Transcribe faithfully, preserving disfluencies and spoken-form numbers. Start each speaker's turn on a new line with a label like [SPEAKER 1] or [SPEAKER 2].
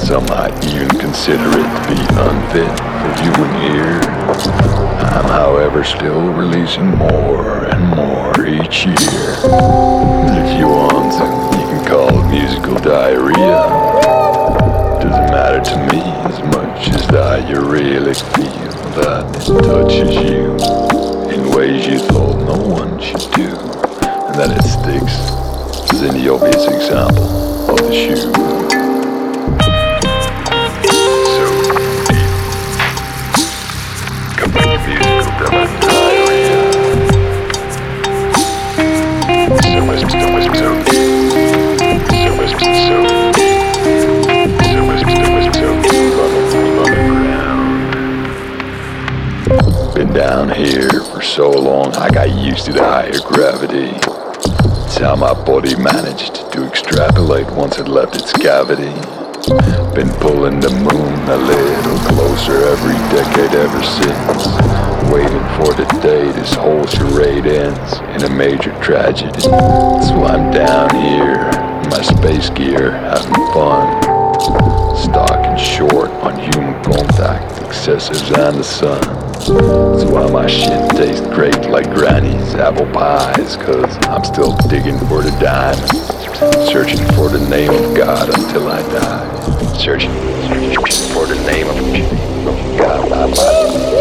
[SPEAKER 1] Some might even consider it to be unfit for human ear. I'm, however, still releasing more and more each year. If you want to, you can call it musical diarrhea. Doesn't matter to me as much as that you really feel that it touches you in ways you thought no one should do, and that it sticks, as in the obvious example of the shoe. So deep. Come back to musical diarrhea. So much, so much, so deep. So much, so deep. So much, so much, so deep on the, on the ground. Been down here for so long, I got used to the higher gravity. It's how my body managed to extrapolate once it left its cavity. Been pulling the moon a little closer every decade ever since, waiting for the day this whole charade ends in a major tragedy. So I'm down here in my space gear having fun, stalking short on human contact, excessives and the sun. That's why my shit tastes great like Granny's apple pies, cause I'm still digging for the diamond, searching for the name of God until I die. Searching, searching for the name of God.